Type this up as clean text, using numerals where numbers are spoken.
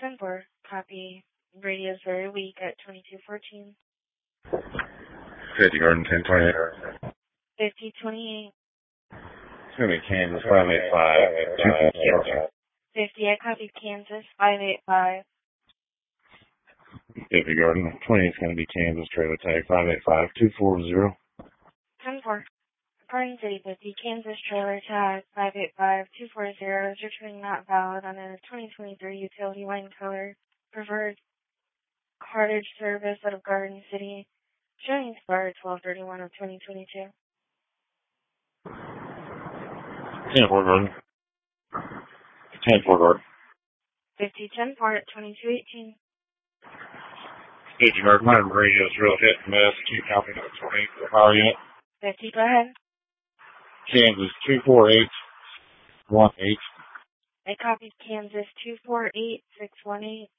10-4. Copy. Radio's very weak at 2214. 50 Garden 1028. 5028. It's going to be Kansas 585. 50, I copy Kansas 585. 50 Garden 20 is going to be Kansas trailer tag 585-240. 10-4. Garden City 50, Kansas trailer tag 585-240 is returning not valid on a 2023 utility line color preferred cartage service out of Garden City, showing expired 12/31 of 2022. 10-4 Garden. 10-4 Garden. 50-10-4 at 2218. 50 Garden, my radio's real hit and miss. Keep counting at 20. How are you? 50, go ahead. Kansas 24818. I copied Kansas 248618.